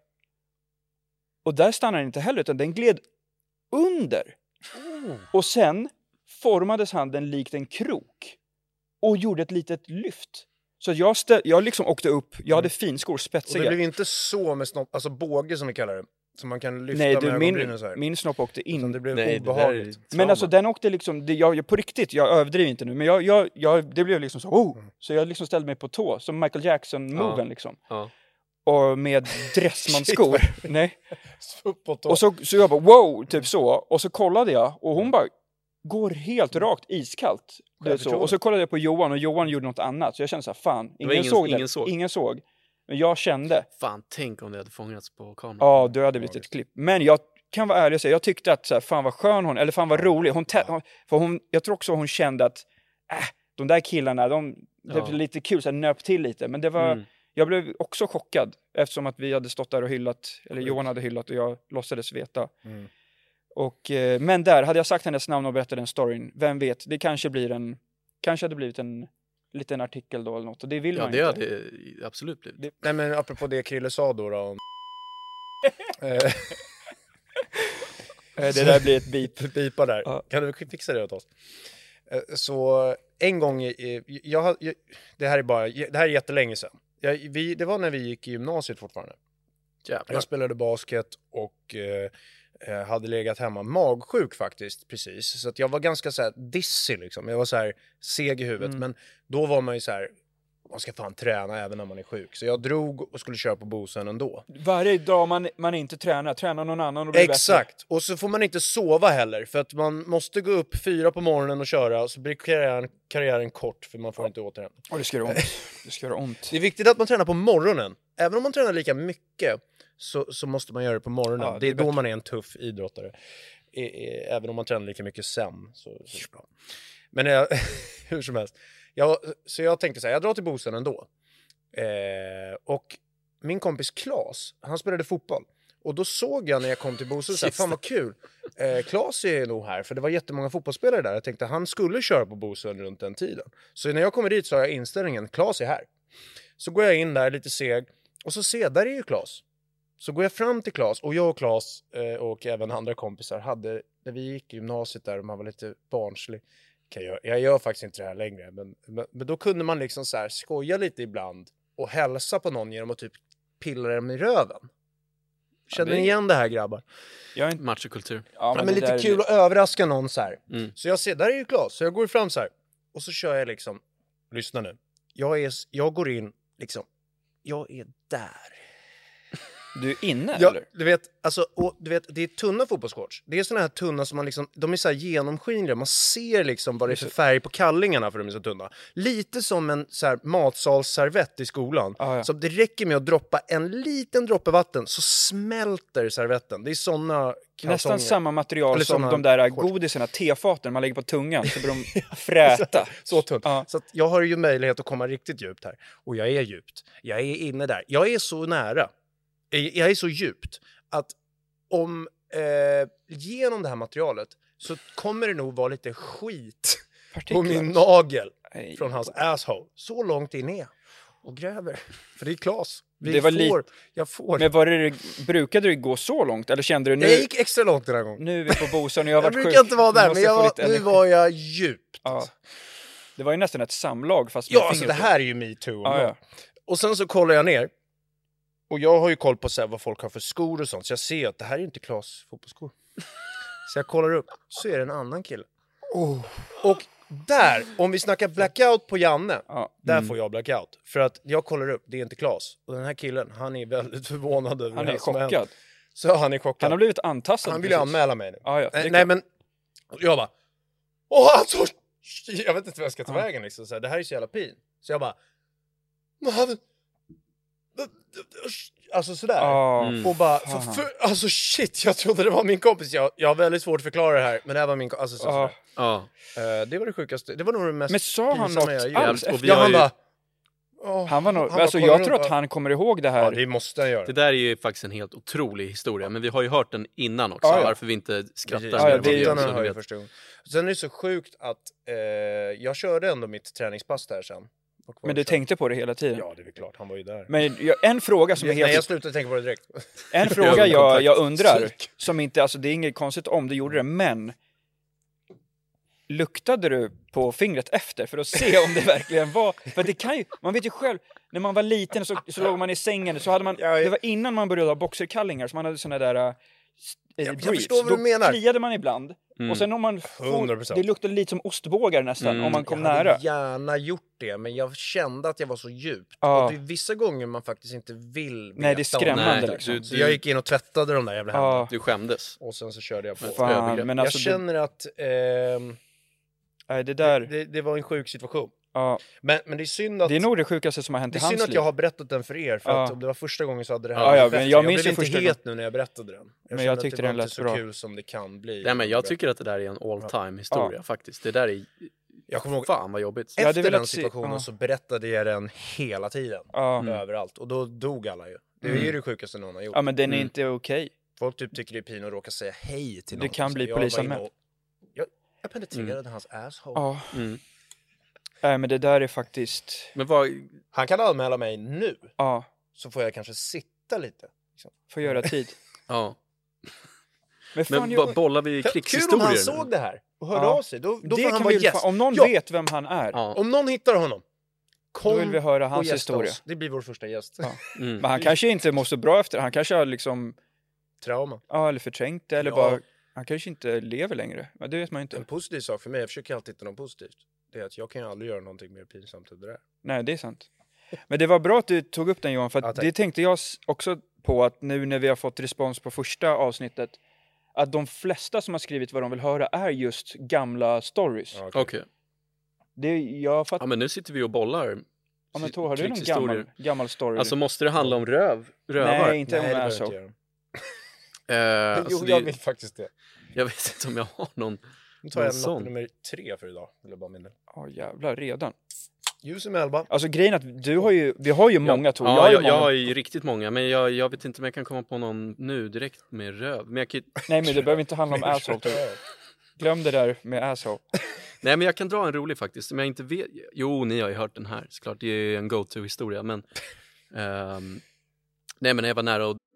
Och där stannade den inte heller, utan den gled under. Oh. Och sen formades handen likt en krok. Och gjorde ett litet lyft. Så jag, stä- jag liksom åkte upp, jag hade finskor, spetsiga. Och det blev inte så med snopp, alltså båge som vi kallar det. Som man kan lyfta nej, du, med min, ögonbrynen så här. Min snopp åkte in. Så det blev nej, obehagligt. Det men alltså den åkte liksom, det, jag, på riktigt, jag överdriver inte nu. Men jag, jag, jag, det blev liksom så, oh! Mm. Så jag liksom ställde mig på tå, som Michael Jackson-moven ja. liksom. Ja. Och med dressmanskor. nej. Och så, så jag bara, wow, typ så. Och så kollade jag, och hon bara går helt rakt, iskallt. Det så. Och så kollade jag på Johan, och Johan gjorde något annat. Så jag kände så här, fan, ingen, ingen såg det. Ingen såg. Ingen såg. Men jag kände. Fan, tänk om det hade fångats på kameran. Ja, det hade blivit ett klipp. Men jag kan vara ärlig och säga, jag tyckte att så här, fan vad skön hon, eller fan vad rolig. Hon, te- för hon, jag tror också hon kände att äh, de där killarna, de, det var lite kul, så här, nöp till lite. Men det var, mm. jag blev också chockad. Eftersom att vi hade stått där och hyllat, eller Johan hade hyllat och jag låtsades veta. Mm. Och, eh, men där, hade jag sagt hennes namn och berättat den storyn, vem vet, det kanske blir en, kanske hade blivit en liten artikel då eller något, och det vill ja, man det inte. Ja, det hade absolut blivit. Det... Nej, men apropå det Krille sa då då om... det där blir ett bip. Bipa där. Ja. Kan du fixa det åt oss? Så en gång, jag, jag, det här är bara, det här är jättelänge sedan. Jag, vi, det var när vi gick i gymnasiet fortfarande. Jävlar. Jag spelade basket och eh, hade legat hemma magsjuk faktiskt, precis. Så att jag var ganska så här dissig liksom. Jag var så här seg i huvudet, mm. men då var man ju så här, man ska fan träna även när man är sjuk. Så jag drog och skulle köra på Bosön ändå. Varje dag man, man inte tränar, tränar någon annan och blir exakt. Bättre. Och så får man inte sova heller. För att man måste gå upp fyra på morgonen och köra. Och så blir karriären, karriären kort, för man får inte återhämta. Och det ska göra ont. Det ska göra ont. Det är viktigt att man tränar på morgonen. Även om man tränar lika mycket så, så måste man göra det på morgonen. Ja, det, det är, är då man är en tuff idrottare. Även om man tränar lika mycket sen. Så, så är det bra. Men jag, hur som helst. Jag, så jag tänkte så här, jag drar till Bosön ändå. Eh, och min kompis Klas, han spelade fotboll. Och då såg jag när jag kom till Bosön så här, fan vad kul. Eh, Klas är nog här, för det var jättemånga fotbollsspelare där. Jag tänkte han skulle köra på Bosön runt den tiden. Så när jag kommer dit så har jag inställningen, Klas är här. Så går jag in där lite seg. Och så ser jag, där är ju Klas. Så går jag fram till Klas. Och jag och Klas eh, och även andra kompisar hade, när vi gick i gymnasiet där och man var lite barnslig. Jag, jag gör faktiskt inte det här längre, men, men, men då kunde man liksom så här skoja lite ibland och hälsa på någon genom att typ pillar dem i röven. Känner ja, ni igen det här, grabbar? Jag är inte machokultur. Ja, men, ja, men lite kul är... att överraska någon så här. Mm. Så jag ser, där är ju Klas. Så jag går fram så här. Och så kör jag liksom, lyssna nu. Jag, är, jag går in liksom, jag är där. Du är inne, ja, eller? Du vet, alltså, och, du vet, det är tunna fotbollsshorts. Det är såna här tunna som man liksom, de är så här genomskinliga. Man ser liksom vad det är för färg på kallingarna för de är så tunna. Lite som en så här matsalsservett i skolan. Ah, ja. Så det räcker med att droppa en liten droppe vatten så smälter servetten. Det är såna kalsonger. Nästan samma material eller som de där godisarna, tefaten man lägger på tungan så blir de fräta. så tunt. Ah. Så att jag har ju möjlighet att komma riktigt djupt här. Och jag är djupt. Jag är inne där. Jag är så nära. Jag är så djupt att om eh, genom det här materialet så kommer det nog vara lite skit Partiklar. På min nagel Ej. Från hans asshole. Så långt in är jag och gräver. För det är Klas. Vi det var får, lite... jag får. Men var det, brukade du gå så långt? Eller kände du nu... Jag gick extra långt den här gången. Nu är vi på Bosan och jag har varit sjuk. Jag brukar inte vara där, men jag var, nu var jag djupt. Ja. Det var ju nästan ett samlag fast med ja, alltså det här är ju me too. Ah, ja. Och sen så kollar jag ner. Och jag har ju koll på så här, vad folk har för skor och sånt. Så jag ser att det här är inte Klas fotbollsskor. Så jag kollar upp. Så är det en annan kille. Oh. Och där, om vi snackar blackout på Janne. Ja. Där mm. får jag blackout. För att jag kollar upp, det är inte Klas. Och den här killen, han är väldigt förvånad över han det är chockad. Så han är chockad. Han har blivit antastad. Han vill ju anmäla mig nu. Ah, ja, nej, nej men, jag bara. Åh, alltså. Jag vet inte vad jag ska ta ah. vägen liksom. Så här, det här är så jävla pin. Så jag bara. Han... Alltså sådär. Oh, och bara, för, för, alltså shit, jag trodde det var min kompis. Jag, jag har väldigt svårt att förklara det här. Men det här var min kompis. Alltså, så, oh. uh, det var det sjukaste. Det var nog det mest. Men sa han något jag alls? Ja, han ju... bara. Oh, han var nog, han alltså jag tror att han kommer ihåg det här. Ja, det måste han göra. Det där är ju faktiskt en helt otrolig historia. Men vi har ju hört den innan också. Ah, ja. Varför vi inte skrattar. Ja, ja, det är ju den här jag förstod. Sen är det så sjukt att eh, jag körde ändå mitt träningspass där sen. Men du tänkte på det hela tiden? Ja, det är klart. Han var ju där. Men jag, en fråga som är helt... Nej, jag slutade tänka på det direkt. En fråga jag, jag undrar, som inte, alltså det är inget konstigt om du gjorde det, men luktade du på fingret efter för att se om det verkligen var... För det kan ju, man vet ju själv, när man var liten så, så låg man i sängen, så hade man, det var innan man började ha boxerkallingar, så man hade såna där... Uh, jag, jag förstår vad du menar. Då kliade man ibland. Mm. Och sen om man får, det luktade lite som ostbågar nästan mm. om man kom jag nära. Jag hade gärna gjort det, men jag kände att jag var så djupt. Ja. Och det är vissa gånger man faktiskt inte vill veta. Nej, det är skrämmande liksom. Du, du, så jag gick in och tvättade de där jävla händerna. Ja. Du skämdes. Och sen så körde jag på. Fan, men alltså jag känner det... att eh, Nej, det, där... det, det, det var en sjuk situation. Ja. Men, men det är synd att... Det är nog det sjukaste som har hänt i hans liv. Det är synd att jag har berättat den för er. För ja. att om det var första gången så hade det här... Ja, ja, men jag, minns jag blev inte första het nu när jag berättade den. Jag men jag tyckte det den lät så bra. Kul som det kan bli. Nej, men jag tycker att det där är en all time historia ja. faktiskt. Det där är... Jag kommer ihåg... Fan vad jobbigt. Efter ja, den situationen ja. så berättade jag den hela tiden. Ja. Mm. Överallt. Och då dog alla ju. Det är mm. ju det sjukaste någon har gjort. Ja, men den är mm. inte okej. Okay. Folk typ tycker det är pin att råka säga hej till någon. Det kan bli polisanmäld. Jag, jag penetrerade mm. hans asshole. Ja. Mm. Nej, men det där är faktiskt... Men vad... Han kan anmäla mig nu. Ja. Så får jag kanske sitta lite. Liksom. Får göra tid. Ja. Men, men jag... bollar vi krigshistorier? Kul om han såg det här och hörde ja. av sig. Då, då får han vara gäst. Om någon ja. vet vem han är. Ja. Om någon hittar honom. Kom då vill vi höra hans historia. Oss. Det blir vår första gäst. Ja. Mm. Men han kanske inte mår så bra efter. Han kanske har liksom... Trauma. Ja, eller förträngt det. Eller ja. bara... Han kanske inte lever längre. Men det vet man inte. En positiv sak för mig. Jag försöker alltid hitta något positivt. Det är att jag kan ju aldrig göra någonting mer pinsamt än det där. Nej, det är sant. Men det var bra att du tog upp den, Johan. För att ja, det tänkte jag också på, att nu när vi har fått respons på första avsnittet, att de flesta som har skrivit vad de vill höra är just gamla stories. Okej. Okay. Okay. Fatt... Ja, men nu sitter vi och bollar. Ja, men Tor, har du någon gammal, gammal story? Alltså måste det handla om röv? Rövar? Nej, inte Nej, om asshole. Uh, alltså jo, jag vill faktiskt det. Jag vet inte om jag har någon. Nu tar jag något nummer tre för idag. Eller bara minne. Ja, jävlar, redan. Ljus med elva. Alltså grejen att du har ju, vi har ju många Tor. Ja, jag, har jag, många... jag har ju riktigt många. Men jag, jag vet inte om jag kan komma på någon nu direkt med röv. Men jag kan... Nej, men det behöver inte handla om asshole. Glöm det där med asshole. Nej, men jag kan dra en rolig faktiskt. Som jag inte vet. Jo, ni har ju hört den här. Såklart, det är en go-to-historia. Men... Um... Nej, men när jag var nära och...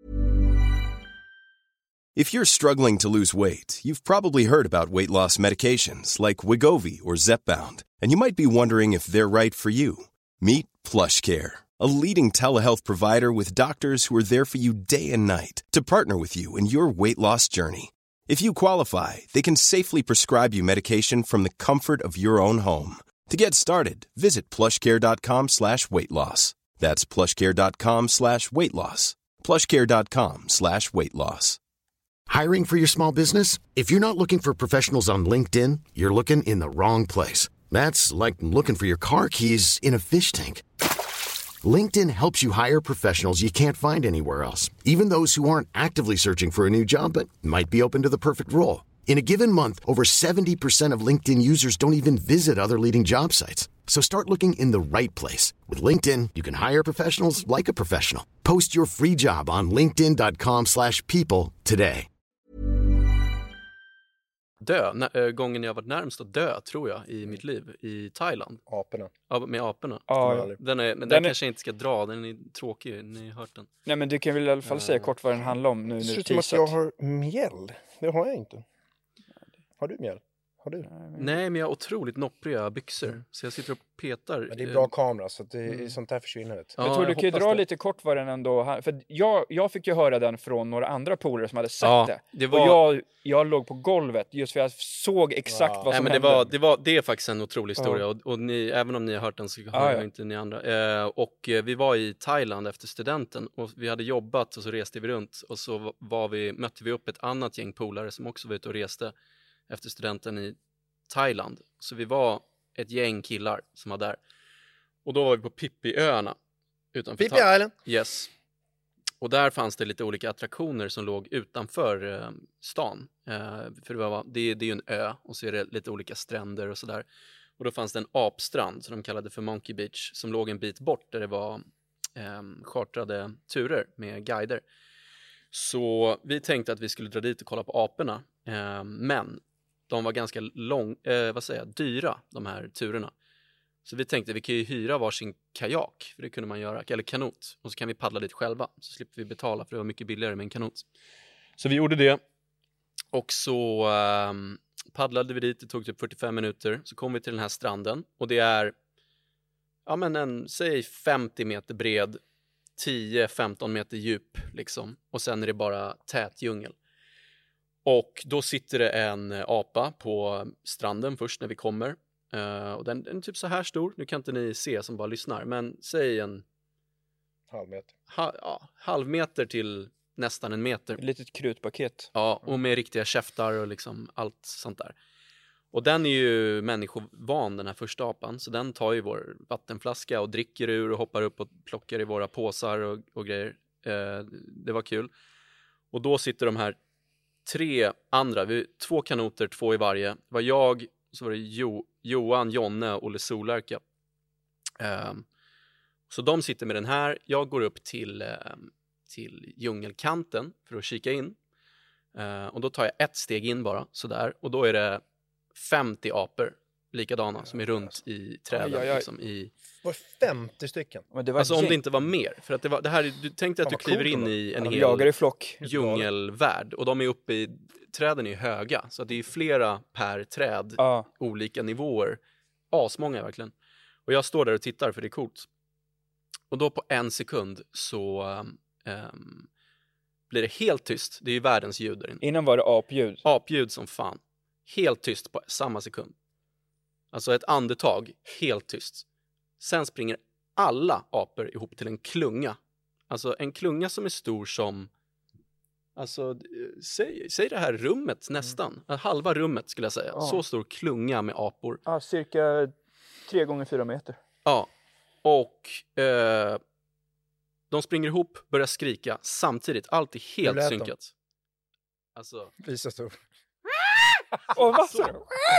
If you're struggling to lose weight, you've probably heard about weight loss medications like Wegovy or Zepbound, and you might be wondering if they're right for you. Meet PlushCare, a leading telehealth provider with doctors who are there for you day and night to partner with you in your weight loss journey. If you qualify, they can safely prescribe you medication from the comfort of your own home. To get started, visit plushcare.com slash weight loss. That's plushcare.com slash weight loss. plushcare.com slash weight loss. Hiring for your small business? If you're not looking for professionals on LinkedIn, you're looking in the wrong place. That's like looking for your car keys in a fish tank. LinkedIn helps you hire professionals you can't find anywhere else, even those who aren't actively searching for a new job but might be open to the perfect role. In a given month, over seventy percent of LinkedIn users don't even visit other leading job sites. So start looking in the right place. With LinkedIn, you can hire professionals like a professional. Post your free job on linkedin.com slash people today. Dö, N- gången jag varit närmast att dö, tror jag, i mitt liv, i Thailand. Aporna. Ja, med aporna. Ja, den är, men den, den kanske är... inte ska dra, den är tråkig, ni har hört den. Nej, men du kan väl i alla fall säga kort vad den handlar om nu när du teasat. Att jag har mjäll, det har jag inte. Har du mjäll? Har du? Nej, men jag har otroligt noppriga byxor. Mm. Så jag sitter och petar. Men det är bra kamera, så att det är mm. sånt här försvinner det. Ja, jag tror du kan ju dra det. lite kort vad den ändå... För jag, jag fick ju höra den från några andra polare som hade sett ja, det. det var... Och jag, jag låg på golvet just för jag såg exakt wow. vad som Nej, men hände. Det, var, det, var, det är faktiskt en otrolig historia. Ja. Och, och ni, även om ni har hört den så har ja, jag ja. inte ni andra. Eh, och eh, vi var i Thailand efter studenten. Och vi hade jobbat och så reste vi runt. Och så var vi, mötte vi upp ett annat gäng polare som också var ute och reste efter studenten i Thailand. Så vi var ett gäng killar som var där. Och då var vi på Phi-Phi-öarna utanför Phi-Phi Island. Yes. Och där fanns det lite olika attraktioner som låg utanför eh, stan. Eh, för det, var, det, det är ju en ö och så är det lite olika stränder och sådär. Och då fanns det en apstrand som de kallade för Monkey Beach som låg en bit bort där det var eh, chartrade turer med guider. Så vi tänkte att vi skulle dra dit och kolla på aporna. Eh, men de var ganska lång, eh, vad säger jag, dyra, de här turerna. Så vi tänkte vi kan ju hyra varsin kajak, för det kunde man göra, eller kanot. Och så kan vi paddla dit själva, så slipper vi betala, för det var mycket billigare med en kanot. Så vi gjorde det. Och så eh, paddlade vi dit, det tog typ fyrtiofem minuter. Så kom vi till den här stranden. Och det är, ja men en, säg femtio meter bred, tio femton meter djup liksom. Och sen är det bara tät djungel. Och då sitter det en apa på stranden först när vi kommer. Uh, och den, den är typ så här stor. Nu kan inte ni se som bara lyssnar. Men säg en... Halv meter. Ha, ja, halv meter till nästan en meter. Ett litet krutpaket. Ja, och med riktiga käftar och liksom allt sånt där. Och den är ju människovan, den här första apan. Så den tar ju vår vattenflaska och dricker ur och hoppar upp och plockar i våra påsar och, och grejer. Uh, det var kul. Och då sitter de här tre andra, vi, två kanoter, två i varje. Det var jag, så var det jo, Johan, Jonne och Olle Solärka. Um, så de sitter med den här. Jag går upp till, um, till djungelkanten för att kika in. Uh, och då tar jag ett steg in bara, sådär. Och då är det femtio apor, likadana, som är runt i träden. Aj, aj, aj. Liksom, i... Var femtio stycken? Det var alltså gäng. Om det inte var mer. För att det, var, det här, du tänkte att du kliver in i en hel jagar i flock. djungelvärld. Och de är uppe i, träden är höga. Så det är flera per träd, ah. olika nivåer. Asmånga verkligen. Och jag står där och tittar för det är coolt. Och då på en sekund så um, blir det helt tyst. Det är ju världens ljud där inne. Innan var det apljud. Apljud som fan. Helt tyst på samma sekund. Alltså ett andetag, helt tyst. Sen springer alla apor ihop till en klunga. Alltså en klunga som är stor som... Alltså, säg, säg det här rummet nästan. Mm. Halva rummet skulle jag säga. Ja. Så stor klunga med apor. Ja, cirka tre gånger fyra meter. Ja, och eh, de springer ihop, börjar skrika samtidigt. Allt är helt synkat. Alltså... Visa stor. Åh, vad så?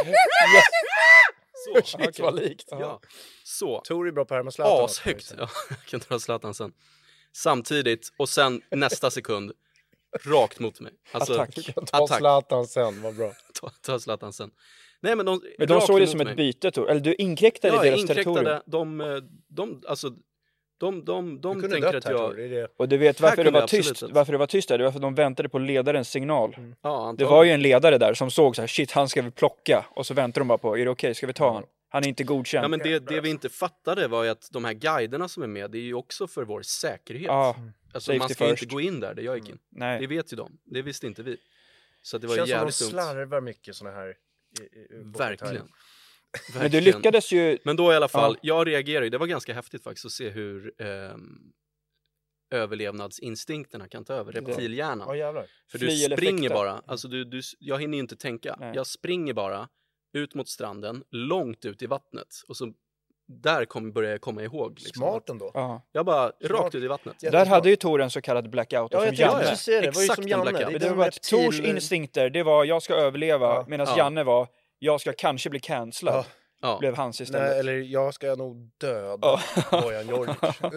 Så, shit, okay. Vad likt. Ja. Så. Tor är bra på härma Zlatan. Ashögt. Ja, jag kan dra Zlatan sen. Samtidigt, och sen nästa sekund, rakt mot mig. Alltså, attack. Ta Zlatan sen, vad bra. Ta, ta Zlatan sen. Nej, men de, men de såg det som ett byte, Tor. Eller du inkräktade ja, i deras inkräktade, territorium. De, de, alltså, de, de, de tänker att jag... Tor, det. Och du vet varför det var tyst, varför det var tyst där? Det var för att de väntade på ledarens signal. Mm. Ja, det var ju en ledare där som såg så här, shit, han ska vi plocka. Och så väntade de bara på, är det okej, okay? Ska vi ta ja. han? Han är inte godkänd. Ja, men det, det vi inte fattade var ju att de här guiderna som är med, det är ju också för vår säkerhet. Ja, alltså man ska first. inte gå in där, det jag gick in. Mm. Nej. Det vet ju de, det visste inte vi. Så det var känns jävligt som de slarvar mycket såna här. I, i, Verkligen. Verkligen. Men du lyckades ju... Men då i alla fall, ja. jag reagerar ju, det var ganska häftigt faktiskt att se hur eh, överlevnadsinstinkterna kan ta över reptilhjärnan. Ja, jävlar. För Fly du eller springer fäkta. bara, alltså du, du, jag hinner ju inte tänka. Nej. Jag springer bara ut mot stranden, långt ut i vattnet. Och så där kom, började jag komma ihåg. Liksom. Smart ändå. Ja. Jag bara Smart. rakt ut i vattnet. Där hade ju Tor en så kallad blackout. Ja, som jag tänkte Janne. precis säga det. Det var ju Exakt som en Janne. blackout. Det, Men är det de var att reptil- Tors instinkter, det var jag ska överleva, Ja. medan Ja. Janne var jag ska kanske bli cancellad. Ja. Ja. Blev hans istället. Nej, eller jag ska nog döda Ja. Bojan Djordjic.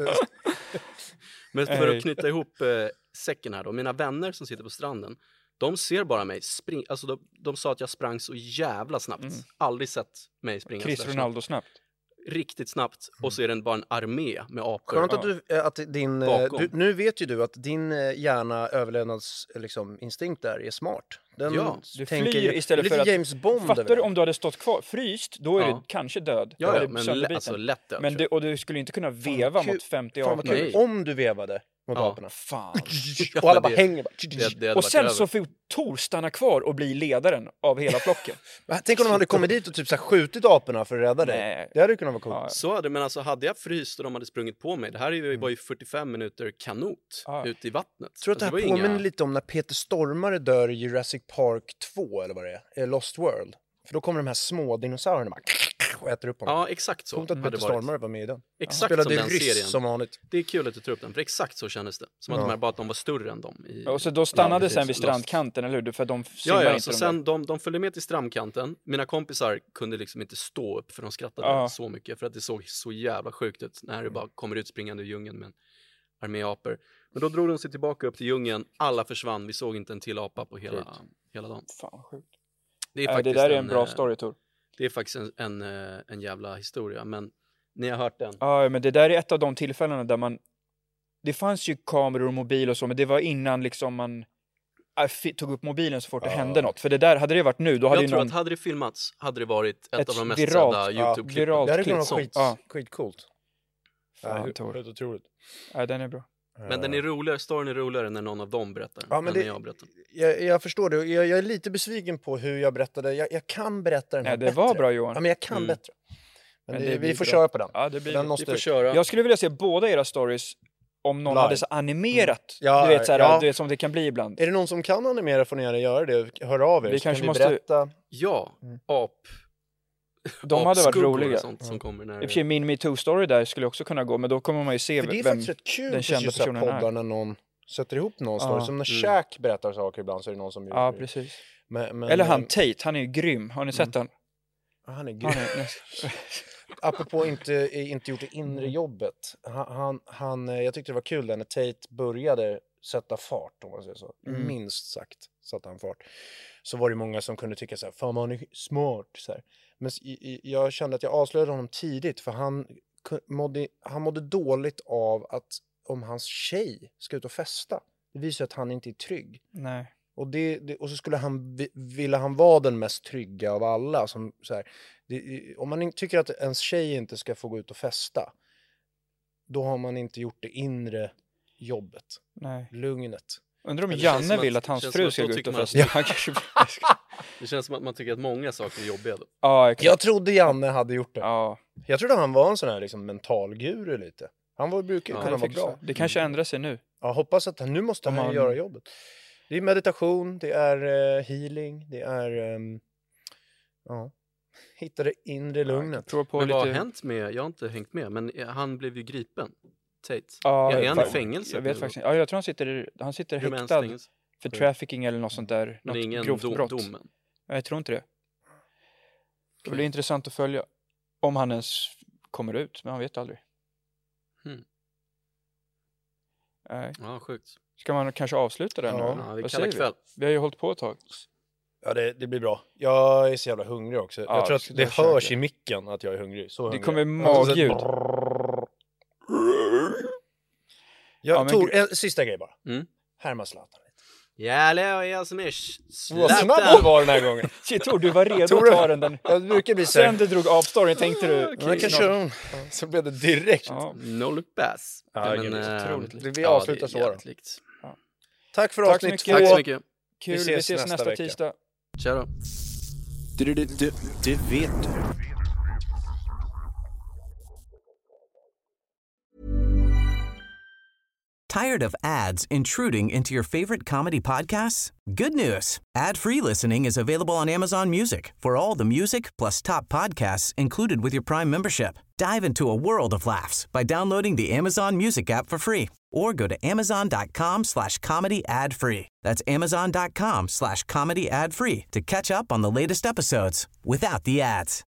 Men för Nej. att knyta ihop eh, säcken här då, mina vänner som sitter på stranden, de ser bara mig springa, alltså de, de sa att jag sprang så jävla snabbt. Mm. Aldrig sett mig springa Chris så där Ronaldo snabbt. snabbt. Riktigt snabbt. Och så är det bara en armé med apor. Skönt att, du, att din, eh, Bakom. du, nu vet ju du att din eh, hjärna överlevnads liksom, instinkt där är smart. Den Ja, Du tänker flyr ju- istället lite för att... James Bond. Fattar över du det. om du hade stått kvar fryst, då är Ja. du kanske död. Ja, Eller ja, men sönderbiten. lä- alltså lätt död, Men tror du, jag. och du skulle inte kunna veva kul. mot femtio Fan vad apor. kul. Nej. Om du vevade mot Ja. aporna. Fan. Och alla bara det- hänger. Bara. Det, det hade Och varit sen över. så får Tor stanna kvar och bli ledaren av hela flocken. Tänk om de hade kommit dit och typ så här skjutit aporna för att rädda dig. Nej. Det hade ju kunnat vara coolt. Ja. Så hade, men alltså hade jag fryst och de hade sprungit på mig, det här är ju, Mm. var ju fyrtiofem minuter kanot Ja. ute i vattnet. Jag tror att det här Alltså, var påminner inga- lite om när Peter Stormare dör i Jurassic Park två, eller vad det är, eh, Lost World. För då kommer de här små dinosaurierna bara och äter upp honom. Ja, exakt så. Coolt att hade Peter varit. Stormare var med i den. Exakt Spelade som den ryss serien. som vanligt. Det är kul att du tar upp den, för exakt så kändes det. Som att Ja. de här, bara att de var större än dem. I, Och så då stannade Ja, sen vid precis. strandkanten, eller hur? För de simmar Ja, ja, inte så de sen där. de, de följde med till strandkanten. Mina kompisar kunde liksom inte stå upp för de skrattade Ja. så mycket. För att det såg så jävla sjukt ut när det bara kommer ut springande i djungeln med en armé apor. Men då drog de sig tillbaka upp till djungeln. Alla försvann. Vi såg inte en till apa på hela, hela dagen. Fan vad sjukt. Det, är Nej, det faktiskt där är en bra eh, story, Tor. Det är faktiskt en, en, eh, en jävla historia. Men ni har hört den. Ja, men det där är ett av de tillfällena där man... Det fanns ju kameror och mobil och så, men det var innan liksom man äh, fi- tog upp mobilen så fort det hände något. För det där, hade det varit nu, då hade Jag ju tror någon... att hade det filmats hade det varit ett, Ett av de mest viralt- sedda ja, YouTube-klippen. viralt Det hade klipp kunnat vara sånt. skit, Ja. skitcoolt. Fan, Ja, Tor. helt otroligt. Ja, den är bra. Men den är roligare, storyn är roligare när någon av dem berättar. Ja, men än det- när jag berättar. Jag, jag förstår det. Jag, jag är lite besviken på hur jag berättade. Jag, jag kan berätta den här Ja, det bättre. var bra, Johan. Ja, men jag kan Mm. bättre. Men, Men det, det vi blir får bra. köra på den. Ja, det blir... Den Vi måste... får köra. Jag skulle vilja se båda era stories om någon Live. hade så animerat. Ja, du vet, så här, ja. du vet, som det kan bli ibland. Är det någon som kan animera får ni gärna göra det. Hör av er. Vi så kanske kan vi måste- berätta. Ja, Mm. ap. De hade varit apskuggor och roliga. sånt som kommer när... I och för sig, min MeToo-story där skulle också kunna gå, men då kommer man ju se För det är vem... faktiskt rätt kul den på kända just så här personen är. poddar när någon sätter ihop någon Ja. story. Som när Mm. Shaq berättar saker ibland så är det någon som... Ja, precis. Men, men, Eller han men- Tate, han är ju grym. Har ni sett han? Ja, han är Han grym. är... Apropå inte, inte gjort det inre jobbet. Han, han, han, jag tyckte det var kul där när Tate började sätta fart, om man säger så. Mm. Minst sagt satte han fart. Så var det många som kunde tycka så här, fan han är smart. Så här. Men s- i- i- jag kände att jag avslöjade honom tidigt, för han ku- mådde, han mådde dåligt av att om hans tjej ska ut och festa. Det visar att han inte är trygg. Nej. Och, det, det, och så skulle han, vi- ville han vara den mest trygga av alla. Som, så här, det, om man in- tycker att ens tjej inte ska få gå ut och festa, då har man inte gjort det inre jobbet, Nej. lugnet. Undrar om Det känns Janne som att- vill att hans känns fru som ska att då gå ut och tycker man festa. att- Han kanske... Det känns som att man tycker att många saker är jobbiga då. Ja, exakt. Jag trodde Janne hade gjort det. Ja, Jag trodde han var en sån här liksom, mentalguru lite. Han var, brukar ju Ja, kunna det, vara fick bra. så. Det kanske ändrar sig nu. Ja, hoppas att han, nu måste Om han han- göra jobbet. Det är meditation, det är eh, healing, det är... ehm, ja, hitta det inre lugnet. Prova på Men lite... vad har hänt med, jag har inte hängt med, men han blev ju gripen. Tate. Ja, är han fa- i fängelse? Jag vet nu? faktiskt inte. Ja, jag tror han sitter, han sitter Rumänsk häktad fängelse. för trafficking eller något sånt där. Men Något det är ingen grovt dom, brott. domen. Ja, jag tror inte det. Det blir intressant att följa. Om han ens kommer ut, men han vet aldrig. Hmm. Nej. Ja, sjukt. Ska man kanske avsluta den? Ja. eller? Ja, vi Vad kallar säger kväll. Vi? vi har ju hållit på ett tag. Ja, det, det blir bra. Jag är så jävla hungrig också. Ja, jag tror ska att det jag käka? hörs i micken att jag är hungrig. Så Det hungrig. kommer Alltså, magljud. Jag, Ja, men Tor, gud. en sista grej bara. Mm. Härma Zlatan lite. Jävlar, jag som är Vad snabb du var den här gången. Shit, Tor, du var redo att ta den. den. Jag brukar bli så. Sen du drog av storyn tänkte du... Okay, jag kan köra. Så blev det direkt. Ja. No look bass. Ja, men, äh, otroligt. Vi avslutar så då. Ja. Tack för Tack avsnitt så två. Tack så mycket. Kul, vi ses, vi ses nästa, nästa tisdag. Tja då. Det, det, det, det vet du. Tired of ads intruding into your favorite comedy podcasts? Good news. Ad-free listening is available on Amazon Music for all the music plus top podcasts included with your Prime membership. Dive into a world of laughs by downloading the Amazon Music app for free or go to amazon.com slash comedy ad free. That's amazon.com slash comedy ad free to catch up on the latest episodes without the ads.